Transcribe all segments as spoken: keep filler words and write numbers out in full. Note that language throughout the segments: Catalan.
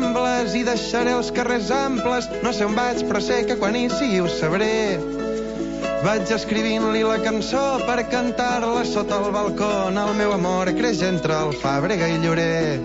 Rambles i deixaré els carrers amples. No sé on vaig, però sé que quan hi sigui ho sabré. Vaig escrivint-li la cançó per cantar-la sota el balcó. El meu amor creix entre el Fàbrega i Llorer.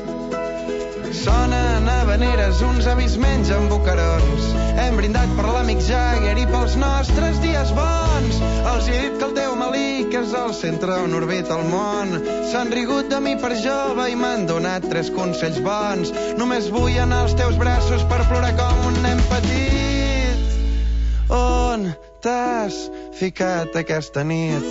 Sonen habaneres, uns avis mengen bocarons. Hem brindat per l'amic Jagger i pels nostres dies bons. Els he dit que el teu malic és el centre on orbita el món. S'han rigut de mi per jove i m'han donat tres consells bons. Només vull anar als teus braços per plorar com un nen petit. On t'has ficat aquesta nit?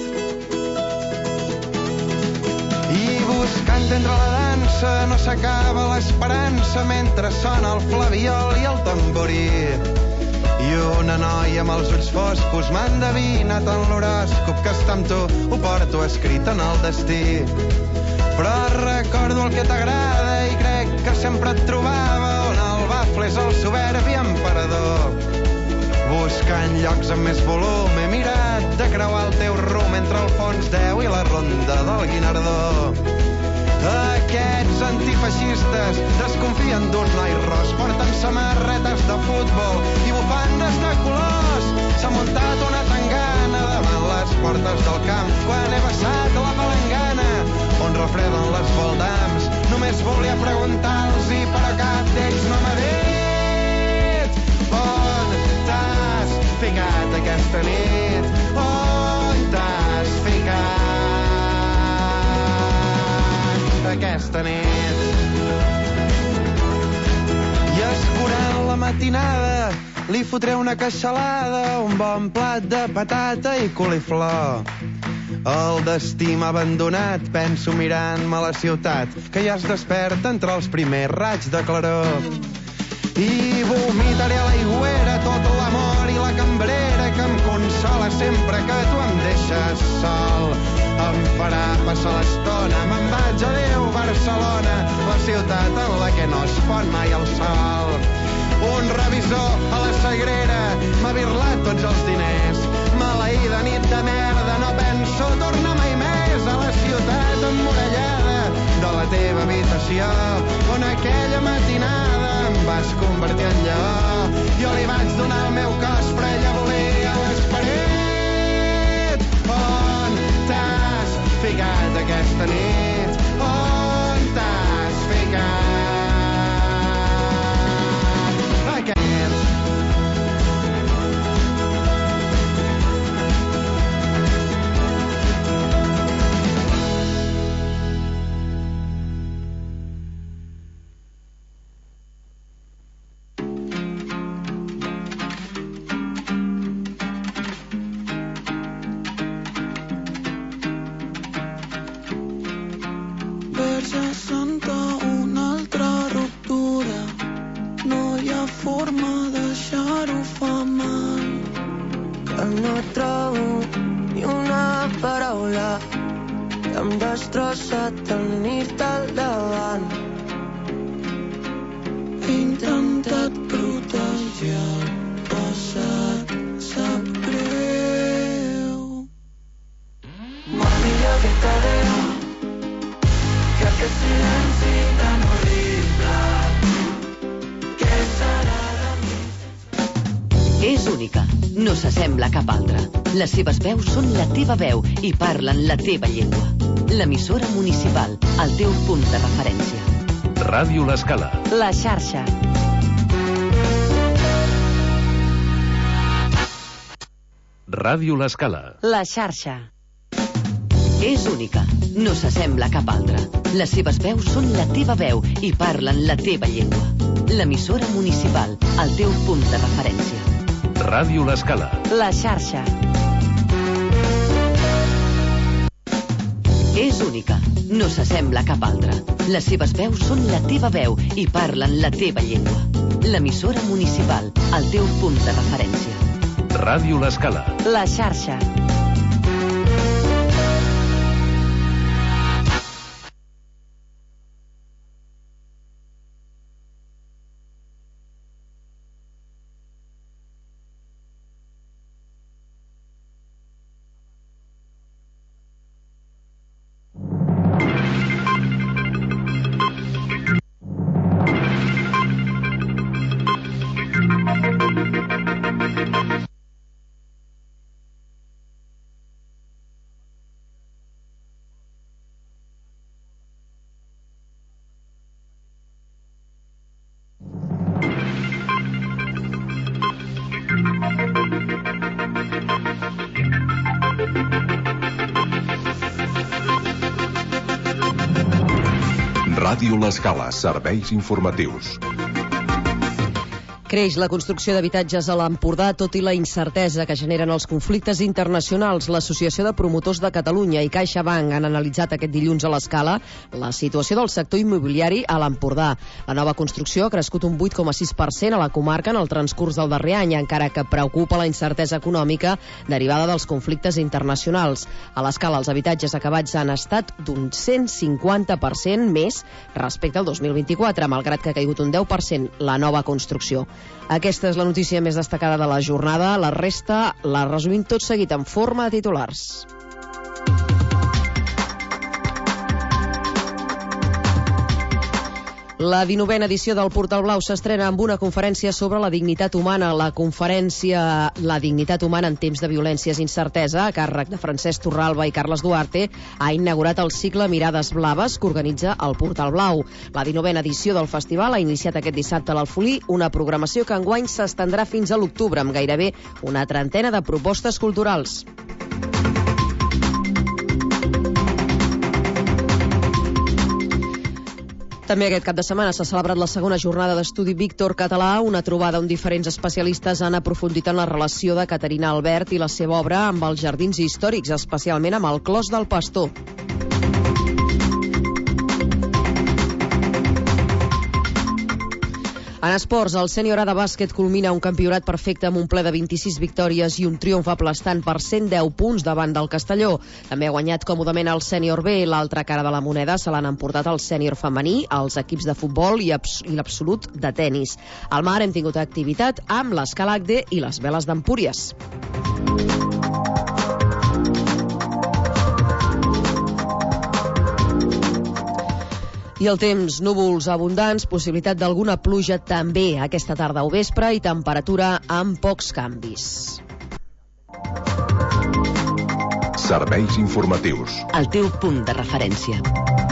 I buscant entre la dansa no s'acaba l'esperança mentre sona el flabiol i el tamborí. I una noia amb els ulls foscos m'ha endevinat en l'horòscop que està amb tu, ho porto escrit en el destí. Però recordo el que t'agrada i crec que sempre et trobava on el bafle és el soberbi emperador. Buscant llocs amb més volum he mirat de creuar el teu rum entre el fons deu i la ronda del Guinardó. Aquests antifeixistes desconfien d'un noi ros, porten samarretes de futbol i bufandes de colors. S'ha muntat una tangana davant les portes del camp quan he passat la palangana on refreden les voldams. Només volia preguntar-los i però cap d'ells no m'ha dit on t'has ficat aquesta nit, on t'has ficat aquesta nit. I escurant la matinada li fotré una queixalada, un bon plat de patata i coliflor. El destí m'ha abandonat, penso mirant-me la ciutat, que ja es desperta entre els primers raigs de claror. I vomitaré a l'aigüera tot l'amor i la cambrera que em consola sempre que tu em deixes sol. Em farà passar l'estona, me'n vaig, adéu Barcelona, la ciutat en la que no es pon mai el sol. Un revisor a la Sagrera m'ha birlat tots els diners. Maleïda nit de merda, no penso tornar mai més a la ciutat emmurallada de la teva habitació, on aquella matinada em vas convertir en lleó. Jo li vaig donar el meu cos, però ella volia l'esperit. On t'has ficat aquesta nit? On t'has ficat aquesta nit? Destrossat el nit al davant. He intentat protegir el passat, sap greu. Molt millor que t'adeu, que aquest silenci tan horrible. Què serà de mi? És única, no s'assembla a cap altra. Les seves veus són la teva veu i parlen la teva llengua. L'emissora municipal, el teu punt de referència. Ràdio L'Escala. La xarxa. Ràdio L'Escala. La xarxa. És única, no s'assembla a cap altra. Les seves veus són la teva veu i parlen la teva llengua. L'emissora municipal, el teu punt de referència. Ràdio L'Escala. La xarxa. És única, no s'assembla a cap altra. Les seves veus són la teva veu i parlen la teva llengua. L'emissora municipal, el teu punt de referència. Ràdio L'Escala. La xarxa. Ràdio L'Escala, serveis informatius. Creix la construcció d'habitatges a l'Empordà, tot i la incertesa que generen els conflictes internacionals. L'Associació de Promotors de Catalunya i CaixaBank han analitzat aquest dilluns a l'Escala la situació del sector immobiliari a l'Empordà. La nova construcció ha crescut un vuit coma sis per cent a la comarca en el transcurs del darrer any, encara que preocupa la incertesa econòmica derivada dels conflictes internacionals. A l'Escala, els habitatges acabats han estat d'un cent cinquanta per cent més respecte al dos mil vint-i-quatre, malgrat que ha caigut un deu per cent la nova construcció. Aquesta és la notícia més destacada de la jornada. La resta la resumim tot seguit en forma de titulars. La dinovena edició del Portal Blau s'estrena amb una conferència sobre la dignitat humana. La conferència La dignitat humana en temps de violències i incertesa, a càrrec de Francesc Torralba i Carles Duarte, ha inaugurat el cicle Mirades Blaves que organitza el Portal Blau. La dinovena edició del festival ha iniciat aquest dissabte a l'Alfolí, una programació que enguany s'estendrà fins a l'octubre, amb gairebé una trentena de propostes culturals. També aquest cap de setmana s'ha celebrat la segona jornada d'estudi Víctor Català, una trobada on diferents especialistes han aprofundit en la relació de Caterina Albert i la seva obra amb els jardins històrics, especialment amb el Clos del Pastor. En esports, el sènior A de bàsquet culmina un campionat perfecte amb un ple de vint-i-sis victòries i un triomf aplastant per cent deu punts davant del Castelló. També ha guanyat còmodament el sènior B. L'altra cara de la moneda se l'han emportat el sènior femení, els equips de futbol i, i l'absolut de tennis. Al mar hem tingut activitat amb l'Escala Agde i les veles d'Empúries. I el temps, núvols abundants, possibilitat d'alguna pluja també aquesta tarda o vespre i temperatura amb pocs canvis. Serveis informatius. El teu punt de referència.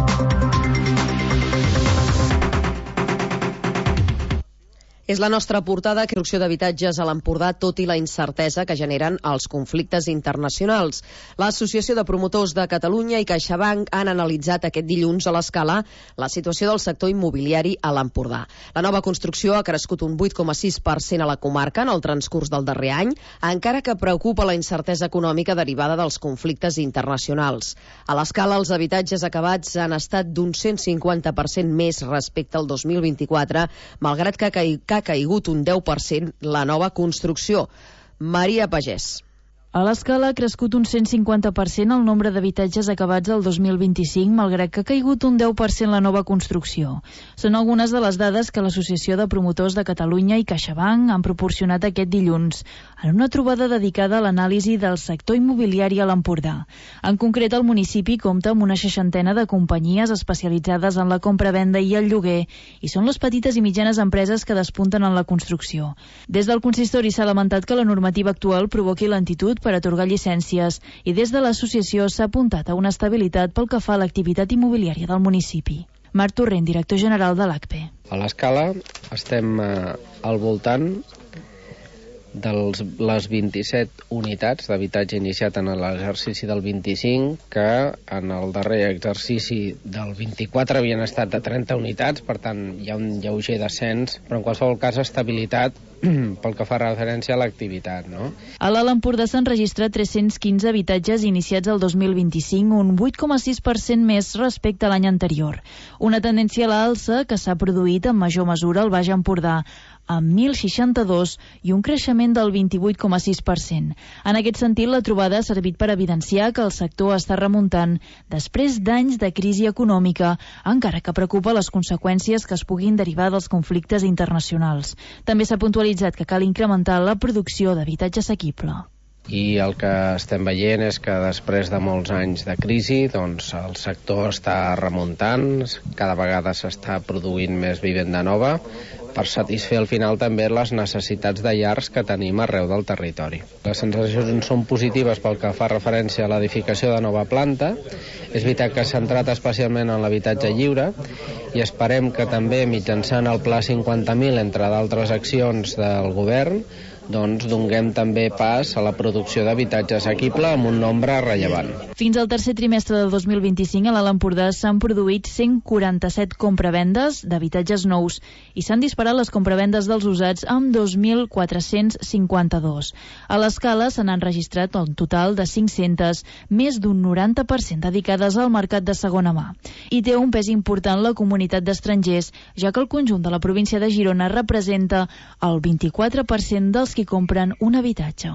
És la nostra portada, construcció d'habitatges a l'Empordà, tot i la incertesa que generen els conflictes internacionals. L'Associació de Promotors de Catalunya i CaixaBank han analitzat aquest dilluns a l'Escala la situació del sector immobiliari a l'Empordà. La nova construcció ha crescut un vuit coma sis per cent a la comarca en el transcurs del darrer any, encara que preocupa la incertesa econòmica derivada dels conflictes internacionals. A l'Escala, els habitatges acabats han estat d'un cent cinquanta per cent més respecte al dos mil vint-i-quatre, malgrat que ha ha caigut un deu per cent la nova construcció. Maria Pagès. A l'Escala ha crescut un cent cinquanta per cent el nombre d'habitatges acabats el dos mil vint-i-cinc, malgrat que ha caigut un deu per cent la nova construcció. Són algunes de les dades que l'Associació de Promotors de Catalunya i CaixaBank han proporcionat aquest dilluns en una trobada dedicada a l'anàlisi del sector immobiliari a l'Empordà. En concret, el municipi compta amb una seixantena de companyies especialitzades en la compra-venda i el lloguer i són les petites i mitjanes empreses que despunten en la construcció. Des del consistori s'ha lamentat que la normativa actual provoqui lentitud per atorgar llicències i des de l'associació s'ha apuntat a una estabilitat pel que fa a l'activitat immobiliària del municipi. Marc Torrent, director general de l'A C P E. A l'Escala estem eh, al voltant de les vint-i-set unitats d'habitatge iniciat en l'exercici del vint-i-cinc, que en el darrer exercici del vint-i-quatre havien estat de trenta unitats, per tant hi ha un lleuger descens, però en qualsevol cas estabilitat pel que fa referència a l'activitat, no? A l'Alt Empordà s'han registrat tres-cents quinze habitatges iniciats el dos mil vint-i-cinc, un vuit coma sis per cent més respecte a l'any anterior. Una tendència a l'alça que s'ha produït en major mesura al Baix Empordà, amb mil seixanta-dos i un creixement del vint-i-vuit coma sis per cent. En aquest sentit, la trobada ha servit per evidenciar que el sector està remuntant després d'anys de crisi econòmica, encara que preocupa les conseqüències que es puguin derivar dels conflictes internacionals. També s'ha puntualitzat que cal incrementar la producció d'habitatge assequible. I el que estem veient és que després de molts anys de crisi, doncs el sector està remuntant, cada vegada s'està produint més vivenda nova, per satisfer al final també les necessitats de llars que tenim arreu del territori. Les sensacions són positives pel que fa referència a l'edificació de nova planta. És veritat que s'ha centrat especialment en l'habitatge lliure i esperem que també mitjançant el Pla cinquanta mil, entre d'altres accions del govern, doncs donguem també pas a la producció d'habitatge assequible amb un nombre rellevant. Fins al tercer trimestre del dos mil vint-i-cinc a l'Alt Empordà s'han produït cent quaranta-set compravendes d'habitatges nous i s'han disparat les compravendes dels usats amb dos mil quatre-cents cinquanta-dos. A l'Escala se n'han registrat un total de cinc-centes, més d'un noranta per cent dedicades al mercat de segona mà. I té un pes important la comunitat d'estrangers, ja que el conjunt de la província de Girona representa el vint-i-quatre per cent dels qui compren un habitatge.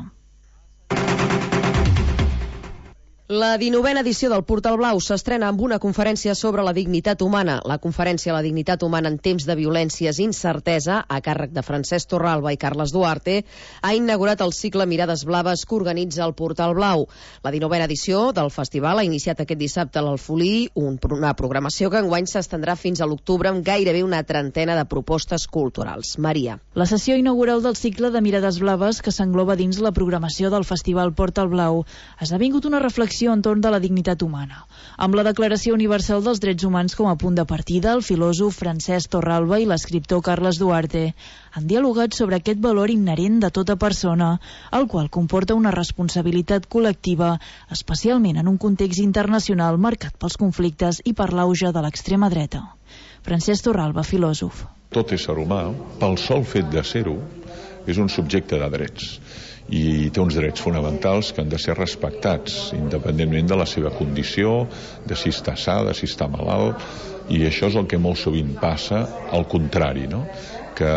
La dinovena edició del Portal Blau s'estrena amb una conferència sobre la dignitat humana. La conferència La dignitat humana en temps de violències i incertesa, a càrrec de Francesc Torralba i Carles Duarte, ha inaugurat el cicle Mirades Blaves que organitza el Portal Blau. La dinovena edició del festival ha iniciat aquest dissabte a l'Alfolí, una programació que enguany s'estendrà fins a l'octubre amb gairebé una trentena de propostes culturals. Maria. La sessió inaugural del cicle de Mirades Blaves, que s'engloba dins la programació del festival Portal Blau, ha esdevingut una reflexió entorn de la dignitat humana. Amb la Declaració Universal dels Drets Humans com a punt de partida, el filòsof Francesc Torralba i l'escriptor Carles Duarte han dialogat sobre aquest valor inherent de tota persona, el qual comporta una responsabilitat col·lectiva, especialment en un context internacional marcat pels conflictes i per l'auge de l'extrema dreta. Francesc Torralba, filòsof. Tot ésser humà, pel sol fet de ser-ho, és un subjecte de drets i té uns drets fonamentals que han de ser respectats independentment de la seva condició, de si està sa, de si està malalt, i això és el que molt sovint passa al contrari, no? Que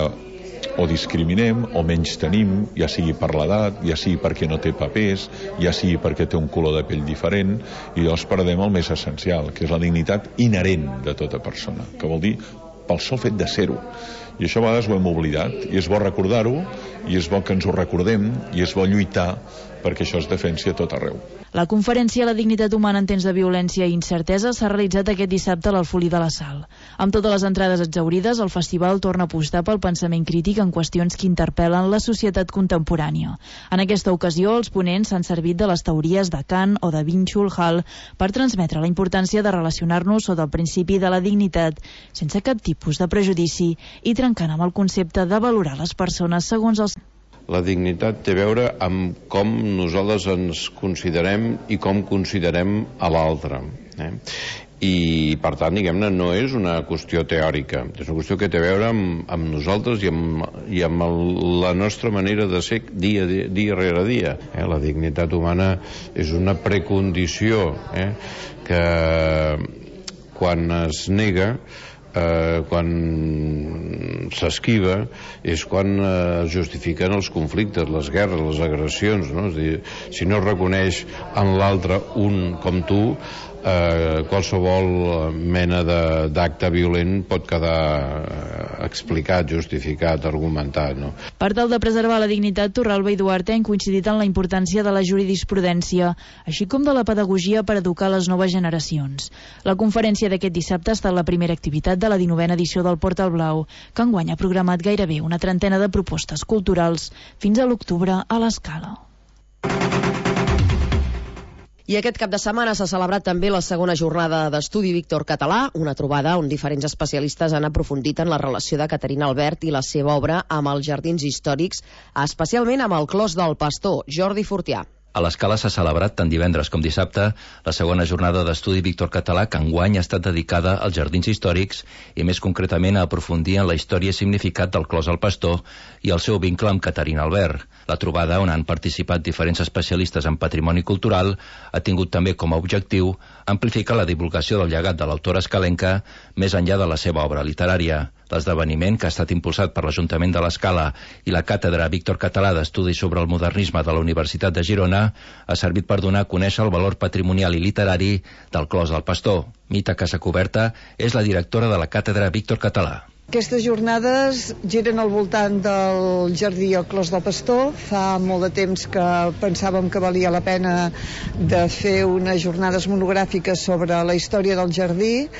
o discriminem o menys tenim, ja sigui per l'edat, ja sigui perquè no té papers, ja sigui perquè té un color de pell diferent, i llavors perdem el més essencial, que és la dignitat inherent de tota persona, que vol dir pel sol fet de ser-ho. I això a vegades ho hem oblidat, i és bo recordar-ho, i és bo que ens ho recordem, i és bo lluitar perquè això es defensi a tot arreu. La conferència La dignitat humana en temps de violència i incertesa s'ha realitzat aquest dissabte a l'Alfolí de la Sal. Amb totes les entrades exhaurides, el festival torna a apostar pel pensament crític en qüestions que interpel·len la societat contemporània. En aquesta ocasió, els ponents s'han servit de les teories de Kant o de Byung-Chul Han per transmetre la importància de relacionar-nos sota el principi de la dignitat, sense cap tipus de prejudici i trencant amb el concepte de valorar les persones segons els... La dignitat té a veure amb com nosaltres ens considerem i com considerem a l'altre. Eh? I, per tant, diguem-ne, no és una qüestió teòrica. És una qüestió que té a veure amb, amb nosaltres i amb, i amb el, la nostra manera de ser dia, dia, dia rere dia. Eh? La dignitat humana és una precondició eh? que quan es nega, Eh, quan s'esquiva, és quan eh, es justifiquen els conflictes, les guerres, les agressions, no? És a dir, si no reconeix en l'altre un com tu, eh, qualsevol mena d'acte violent pot quedar explicat, justificat, argumentat, no? Per tal de preservar la dignitat, Torralba i Duarte han coincidit en la importància de la jurisprudència, així com de la pedagogia per educar les noves generacions. La conferència d'aquest dissabte ha estat la primera activitat de la dinovena edició del Portal Blau, que enguany ha programat gairebé una trentena de propostes culturals fins a l'octubre a l'Escala. I aquest cap de setmana s'ha celebrat també la segona jornada d'estudi Víctor Català, una trobada on diferents especialistes han aprofundit en la relació de Caterina Albert i la seva obra amb els jardins històrics, especialment amb el Clos del Pastor. Jordi Fortià. A l'Escala s'ha celebrat tant divendres com dissabte la segona jornada d'estudi Víctor Català, que enguany ha estat dedicada als jardins històrics i més concretament a aprofundir en la història i significat del Clos del Pastor i el seu vincle amb Caterina Albert. La trobada, on han participat diferents especialistes en patrimoni cultural, ha tingut també com a objectiu amplificar la divulgació del llegat de l'autora escalenca més enllà de la seva obra literària. L'esdeveniment, que ha estat impulsat per l'Ajuntament de l'Escala i la Càtedra Víctor Català d'Estudis sobre el Modernisme de la Universitat de Girona, ha servit per donar a conèixer el valor patrimonial i literari del Clos del Pastor. Mita Casacoberta és la directora de la Càtedra Víctor Català. Aquestes jornades giren al voltant del jardí al Clos del Pastor. Fa molt de temps que pensàvem que valia la pena de fer unes jornades monogràfiques sobre la història del jardí,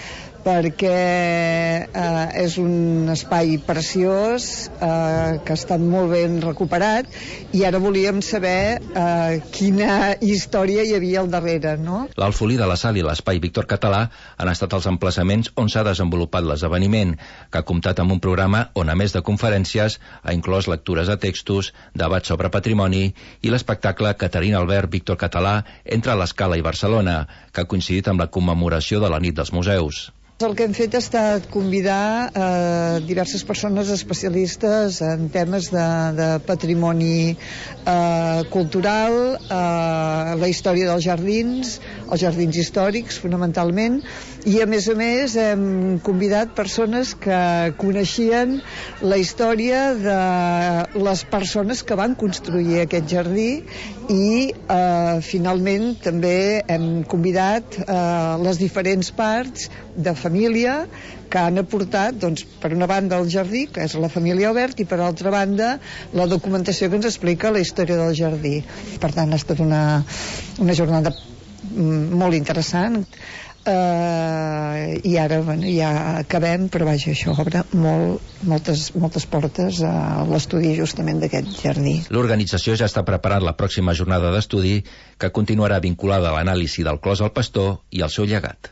perquè eh, és un espai preciós eh, que ha estat molt ben recuperat, i ara volíem saber eh, quina història hi havia al darrere, no? L'Alfolí de la Sal i l'Espai Víctor Català han estat els emplaçaments on s'ha desenvolupat l'esdeveniment, que ha comptat amb un programa on, a més de conferències, ha inclòs lectures de textos, debats sobre patrimoni i l'espectacle Caterina Albert Víctor Català entre l'Escala i Barcelona, que ha coincidit amb la commemoració de la Nit dels Museus. El que hem fet ha estat convidar eh, diverses persones especialistes en temes de, de patrimoni eh, cultural, eh, la història dels jardins, els jardins històrics fonamentalment, i a més a més hem convidat persones que coneixien la història de les persones que van construir aquest jardí, i eh, finalment també hem convidat eh, les diferents parts de família que han aportat, doncs, per una banda el jardí, que és la família Albert, i per altra banda la documentació que ens explica la història del jardí. Per tant, ha estat una, una jornada molt interessant. Uh, i ara bueno, ja acabem, però vaja, això obre molt, moltes, moltes portes a l'estudi justament d'aquest jardí. L'organització ja està preparant la pròxima jornada d'estudi, que continuarà vinculada a l'anàlisi del Clos al Pastor i el seu llegat.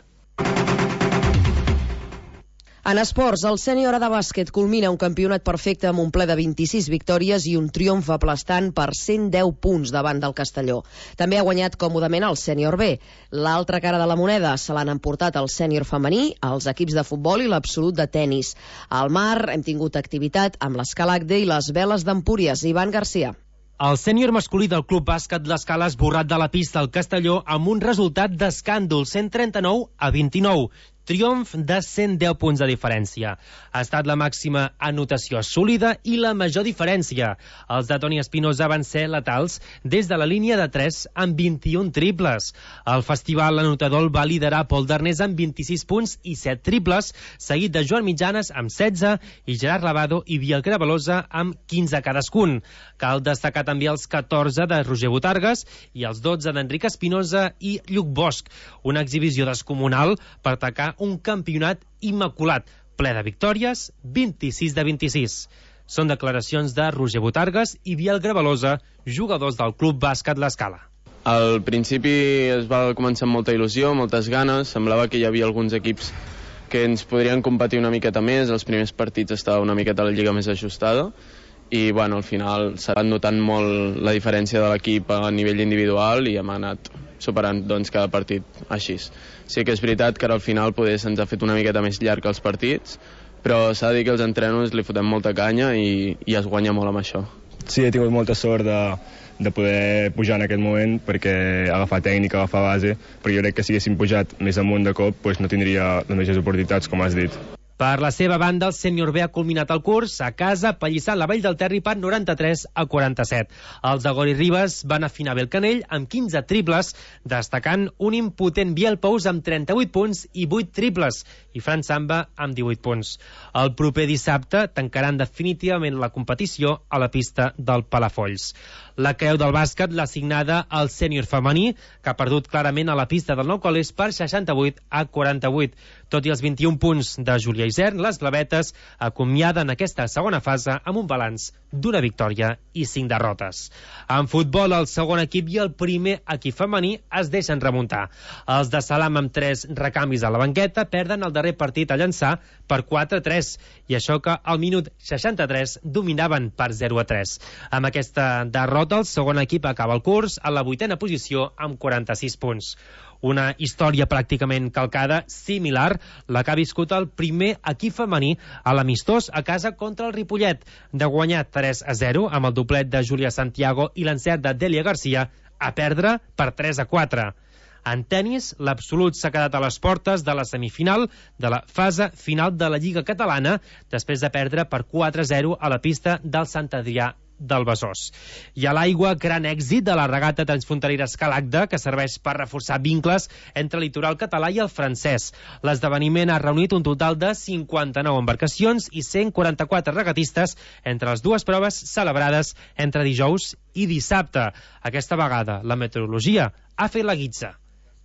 En esports, el sènior A de bàsquet culmina un campionat perfecte amb un ple de vint-i-sis victòries i un triomf aplastant per cent deu punts davant del Castelló. També ha guanyat còmodament el sènior B. L'altra cara de la moneda se l'han emportat el sènior femení, els equips de futbol i l'absolut de tennis. Al mar hem tingut activitat amb l'Escalacde i les veles d'Empúries. Ivan Garcia. El sènior masculí del Club Bàsquet l'Escala ha esborrat de la pista el Castelló amb un resultat d'escàndol, cent trenta-nou a vint-i-nou. Triomf de cent deu punts de diferència. Ha estat la màxima anotació assolida i la major diferència. Els de Toni Espinosa van ser letals des de la línia de tres amb vint-i-un triples. El festival anotador el va liderar Pol Darnés amb vint-i-sis punts i set triples, seguit de Joan Mitjanes amb setze i Gerard Lavado i Biel Crevalosa amb quinze cadascun. Cal destacar també els catorze de Roger Botargues i els dotze d'Enric Espinosa i Lluc Bosch. Una exhibició descomunal per atacar un campionat immaculat, ple de victòries, vint-i-sis de vint-i-sis. Són declaracions de Roger Botargues i Biel Grevalosa, jugadors del Club Bàsquet l'Escala. Al principi es va començar amb molta il·lusió, moltes ganes, semblava que hi havia alguns equips que ens podrien competir una miqueta més, els primers partits estava una miqueta la lliga més ajustada, i bueno, al final s'ha notant molt la diferència de l'equip a nivell individual i hem anat superant doncs, cada partit així. Sí que és veritat que ara al final poder se'ns ha fet una miqueta més llarg els partits, però s'ha de dir que els entrenos li fotem molta canya i, i es guanya molt amb això. Sí, he tingut molta sort de, de poder pujar en aquest moment, perquè agafar tècnica, agafar base, perquè jo crec que si haguéssim pujat més amunt de cop doncs no tindria les mateixes oportunitats, com has dit. Per la seva banda, el sènior B ha culminat el curs a casa, pallissant la Vall del Terri per noranta-tres a quaranta-set. Els de Gori Ribes van afinar bé el canell amb quinze triples, destacant un impotent Biel Pous amb trenta-vuit punts i vuit triples, i Fran Samba amb divuit punts. El proper dissabte tancaran definitivament la competició a la pista del Palafolls. La creu del bàsquet l'ha assignada al sènior femení, que ha perdut clarament a la pista del Nou Colés per seixanta-vuit a quaranta-vuit. Tot i els vint-i-un punts de Júlia Isern, les blavetes acomiaden aquesta segona fase amb un balanç d'una victòria i cinc derrotes. En futbol, el segon equip i el primer equip femení es deixen remuntar. Els de Salam, amb tres recanvis a la banqueta, perden el darrer partit a llançar per quatre a tres, i això que al minut seixanta-tres dominaven per zero a tres. Amb aquesta derrota, el segon equip acaba el curs a la vuitena posició amb quaranta-sis punts. Una història pràcticament calcada, similar, la que ha viscut el primer equip femení a l'amistós a casa contra el Ripollet, de guanyar tres a zero amb el doblet de Júlia Santiago i l'encert de Dèlia Garcia, a perdre per tres a quatre. En tennis, l'Absolut s'ha quedat a les portes de la semifinal de la fase final de la Lliga Catalana, després de perdre per quatre a zero a la pista del Sant Adrià del Besòs. I a l'aigua, gran èxit de la regata transfronterera Escalacda, que serveix per reforçar vincles entre el litoral català i el francès. L'esdeveniment ha reunit un total de cinquanta-nou embarcacions i cent quaranta-quatre regatistes entre les dues proves celebrades entre dijous i dissabte. Aquesta vegada la meteorologia ha fet la guitza.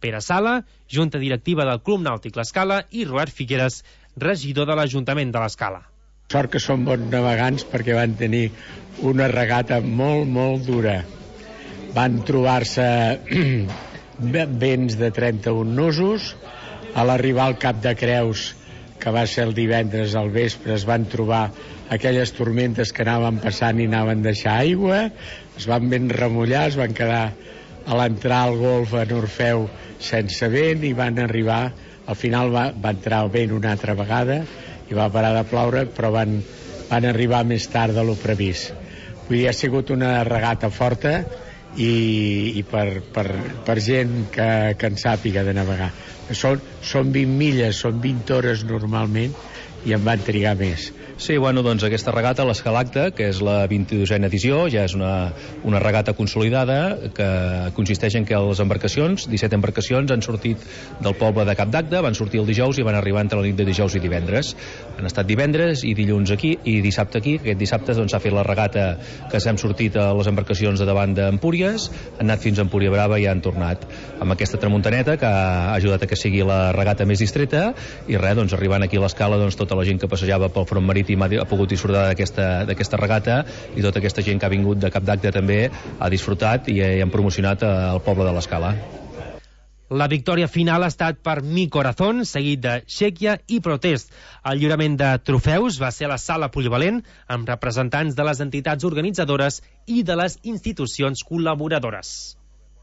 Pere Sala, Junta Directiva del Club Nàutic L'Escala, i Robert Figueres, regidor de l'Ajuntament de l'Escala. Sort que són bons navegants perquè van tenir una regata molt, molt dura. Van trobar-se vents de trenta-un nusos. A l'arribar al Cap de Creus, que va ser el divendres al vespre, es van trobar aquelles tormentes que anaven passant i anaven deixar aigua, es van ben remullar, es van quedar a l'entrar al golf en Orfeu sense vent i van arribar, al final va, va entrar el vent una altra vegada i va parar de ploure, però van, van arribar més tard de lo previst. Vull dir, ha sigut una regata forta i, i per, per, per gent que, que en sàpiga de navegar. Són, són vint milles, són vint hores normalment, i en van trigar més. Sí, bueno, doncs aquesta regata, l'Escalacta, que és la vint-i-dosena edició, ja és una, una regata consolidada que consisteix en que les embarcacions, disset embarcacions, han sortit del poble de Cap d'Agde, van sortir el dijous i van arribar entre la nit de dijous i divendres. Han estat divendres i dilluns aquí i dissabte aquí. Aquest dissabte doncs, s'ha fet la regata que s'hem sortit a les embarcacions de davant d'Empúries, han anat fins a Empúria Brava i han tornat amb aquesta tramuntaneta que ha ajudat a que sigui la regata més distreta i res, doncs arribant aquí a l'Escala, doncs tota la gent que passejava pel front marítim ha pogut disfrutar d'aquesta regata i tota aquesta gent que ha vingut de Cap d'Agde també ha disfrutat i han promocionat el poble de l'Escala. La victòria final ha estat per Mi Corazón, seguit de Xèquia i Protest. El lliurament de trofeus va ser a la sala polivalent amb representants de les entitats organitzadores i de les institucions col·laboradores.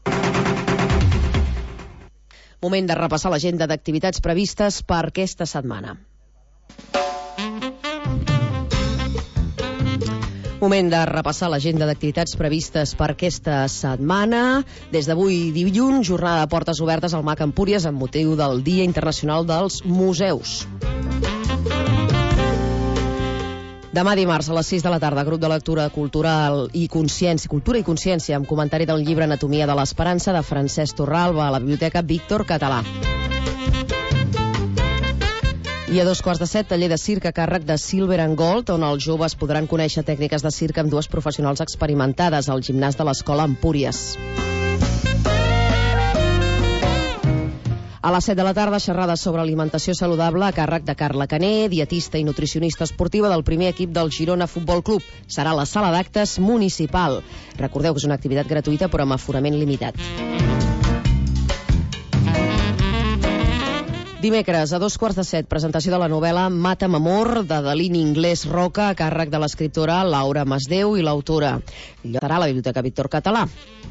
Moment de repassar l'agenda d'activitats previstes per aquesta setmana. Moment de repassar l'agenda d'activitats previstes per aquesta setmana. Des d'avui dilluns, jornada de portes obertes al MAC Empúries amb motiu del Dia Internacional dels Museus. Demà dimarts a les sis de la tarda, grup de lectura cultural i consciència, cultura i consciència amb comentari del llibre Anatomia de l'Esperança de Francesc Torralba a la Biblioteca Víctor Català. I a dos quarts de set, taller de circ a càrrec de Silver and Gold, on els joves podran conèixer tècniques de circ amb dues professionals experimentades al gimnàs de l'Escola Empúries. A les set de la tarda, xerrada sobre alimentació saludable a càrrec de Carla Cané, dietista i nutricionista esportiva del primer equip del Girona Futbol Club. Serà a la sala d'actes municipal. Recordeu que és una activitat gratuïta però amb aforament limitat. Dimecres, a dos quarts de set, presentació de la novel·la Mata'm amor, de Dalí Inglés Roca, a càrrec de l'escriptora Laura Masdeu i l'autora. Serà a la Biblioteca Víctor Català.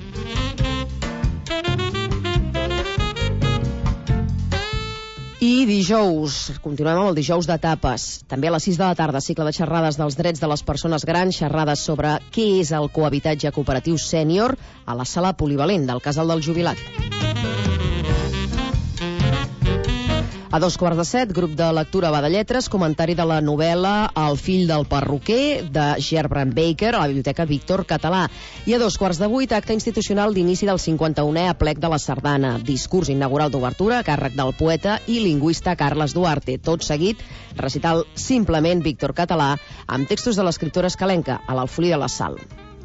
I dijous, continuem amb el dijous de tapes. També a les sis de la tarda, cicle de xerrades dels drets de les persones grans, xerrades sobre què és el cohabitatge cooperatiu sènior a la sala polivalent del Casal del Jubilat. A dos quarts de set, grup de lectura va de lletres, comentari de la novel·la El fill del perruquer, de Gerbrand Baker, a la Biblioteca Víctor Català. I a dos quarts de vuit, acte institucional d'inici del cinquanta-unè aplec de la Sardana. Discurs inaugural d'obertura a càrrec del poeta i lingüista Carles Duarte. Tot seguit, recital Simplement Víctor Català, amb textos de l'escriptora escalenca, a l'Alfolí de la Sal.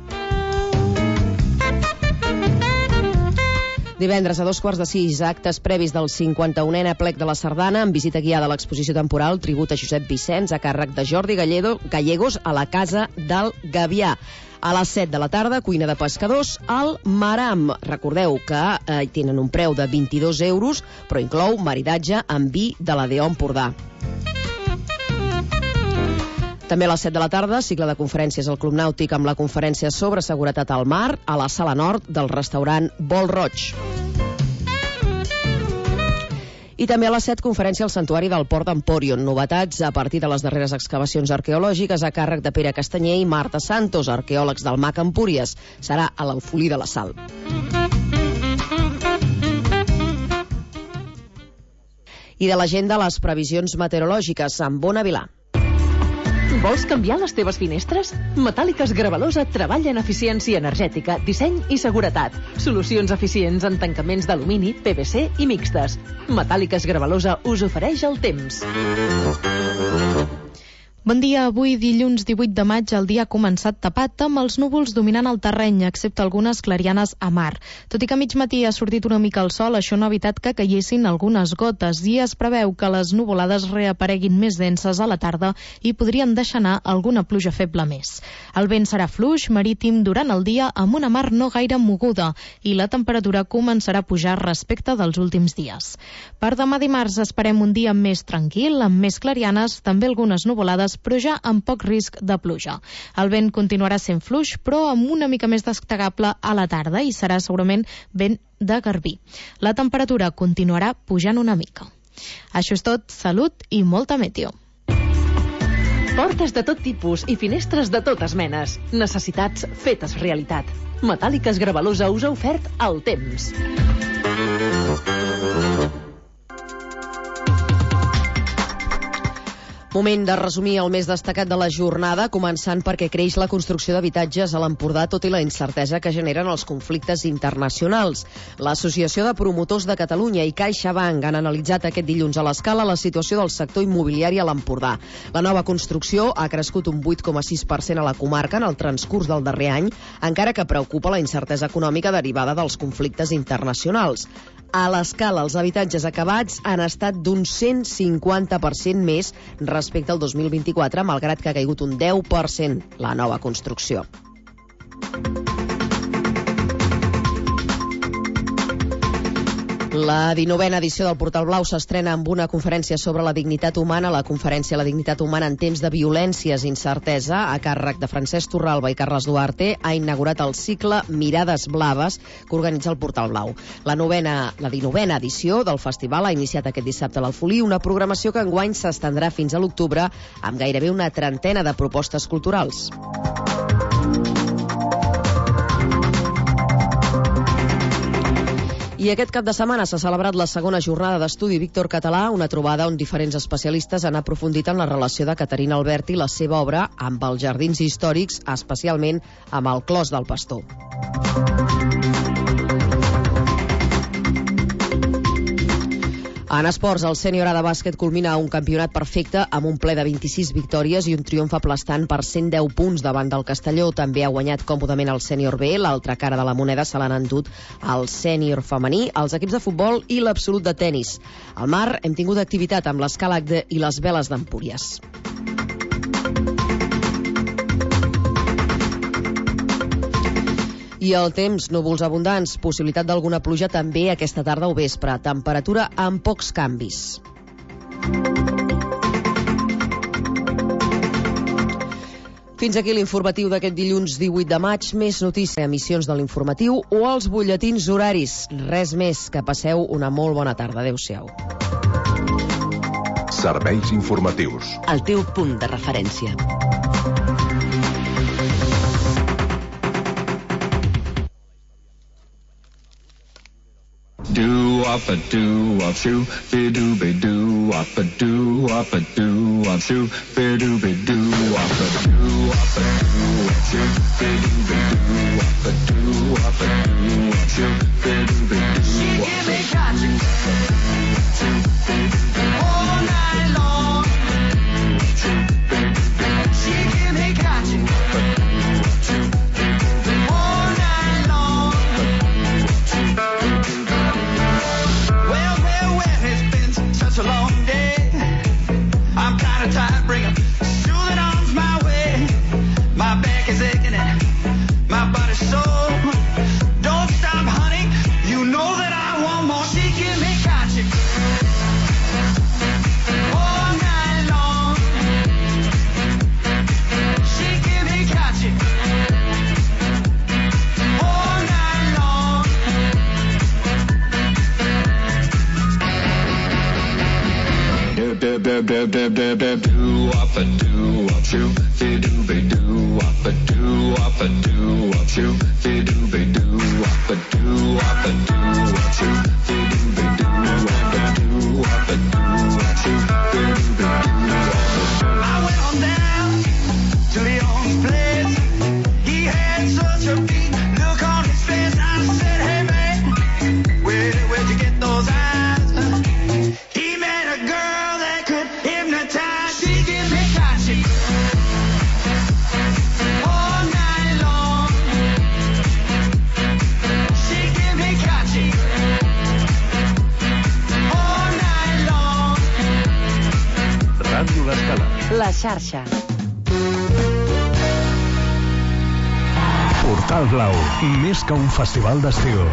Divendres a dos quarts de sis, actes previs del cinquanta-unè aplec de la Sardana amb visita guiada a l'exposició temporal Tribut a Josep Vicenç a càrrec de Jordi Galledo, Gallegos a la Casa del Gavià. A les set de la tarda, cuina de pescadors al Maram. Recordeu que eh, tenen un preu de vint-i-dos euros, però inclou maridatge amb vi de la D O Empordà. També a les set de la tarda, cicle de conferències al Club Nàutic amb la conferència sobre seguretat al mar a la sala nord del restaurant Vol Roig. I també a les set, conferència al Santuari del Port d'Empòrion. Novetats a partir de les darreres excavacions arqueològiques a càrrec de Pere Castanyer i Marta Santos, arqueòlegs del MAC Empúries. Serà a l'Alfolí de la Sal. I de l'agenda, les previsions meteorològiques amb Bona Vilà. Vols canviar les teves finestres? Metàl·liques Gravalosa treballa en eficiència energètica, disseny i seguretat. Solucions eficients en tancaments d'alumini, P V C i mixtes. Metàl·liques Gravalosa us ofereix el temps. Bon dia, avui dilluns divuit de maig el dia ha començat tapat amb els núvols dominant el terreny, excepte algunes clarianes a mar. Tot i que a mig matí ha sortit una mica el sol, això no ha evitat que caiessin algunes gotes i es preveu que les nuvolades reapareguin més denses a la tarda i podrien deixar anar alguna pluja feble més. El vent serà fluix, marítim durant el dia amb una mar no gaire moguda i la temperatura començarà a pujar respecte dels últims dies. Per demà dimarts esperem un dia més tranquil, amb més clarianes, també algunes nuvolades, però ja amb poc risc de pluja. El vent continuarà sent fluix, però amb una mica més destacable a la tarda i serà segurament vent de garbí. La temperatura continuarà pujant una mica. Això és tot, salut i molta meteo. Portes de tot tipus i finestres de totes menes. Necessitats fetes realitat. Metàl·liques Gravalosa us ha ofert el temps. Moment de resumir el més destacat de la jornada, començant perquè creix la construcció d'habitatges a l'Empordà, tot i la incertesa que generen els conflictes internacionals. L'Associació de Promotors de Catalunya i CaixaBank han analitzat aquest dilluns a l'Escala la situació del sector immobiliari a l'Empordà. La nova construcció ha crescut un vuit coma sis per cent a la comarca en el transcurs del darrer any, encara que preocupa la incertesa econòmica derivada dels conflictes internacionals. A l'Escala, els habitatges acabats han estat d'un cent cinquanta per cent més respecte al dos mil vint-i-quatre, malgrat que ha caigut un deu per cent la nova construcció. La dinovena edició del Portal Blau s'estrena amb una conferència sobre la dignitat humana. La conferència La dignitat humana en temps de violències i incertesa, a càrrec de Francesc Torralba i Carles Duarte, ha inaugurat el cicle Mirades Blaves que organitza el Portal Blau. La novena, la dinovena edició del festival ha iniciat aquest dissabte a l'Alfolí, una programació que enguany s'estendrà fins a l'octubre amb gairebé una trentena de propostes culturals. I aquest cap de setmana s'ha celebrat la segona jornada d'estudi Víctor Català, una trobada on diferents especialistes han aprofundit en la relació de Caterina Alberti i la seva obra amb els jardins històrics, especialment amb el Clos del Pastor. En esports, el sènior A de bàsquet culmina un campionat perfecte amb un ple de vint-i-sis victòries i un triomf aplastant per cent deu punts davant del Castelló. També ha guanyat còmodament el sènior B, l'altra cara de la moneda se l'han endut el sènior femení, els equips de futbol i l'absolut de tennis. Al mar hem tingut activitat amb l'Escàlag i les veles d'Empúries. I el temps, núvols abundants, possibilitat d'alguna pluja també aquesta tarda o vespre. Temperatura amb pocs canvis. Fins aquí l'informatiu d'aquest dilluns divuit de maig. Més notícies, emissions de l'informatiu o els butlletins horaris. Res més, que passeu una molt bona tarda. Adéu-siau. Serveis informatius. El teu punt de referència. Do up a do up shoo, be do be do up a do up a do up shoo, be do be do up a do up a do up shoo, be do be do up a do up a do up shoo, be do be do up a all night long. She give me catching all night long. Well, well, well, it's been such a long day. I'm kinda tired, bring a soothing arms my way. My back is aching and my body's sore. Don't stop, honey, you know that I want more. She give me catching all night long. She give me catching all night long. Do do do do do do do do up a do up shoo, be do be do up a do up a do up shoo, be do be do up a do up a do up shoo, be do be do up a do up a do up shoo, be do be do up a do. I went on down to Leon's place. He had such a big look on his face. I said, hey man, where where'd you get those eyes? He met a girl that could hypnotize. She give me catching La xarxa. Portal Blau, més que un festival d'estiu.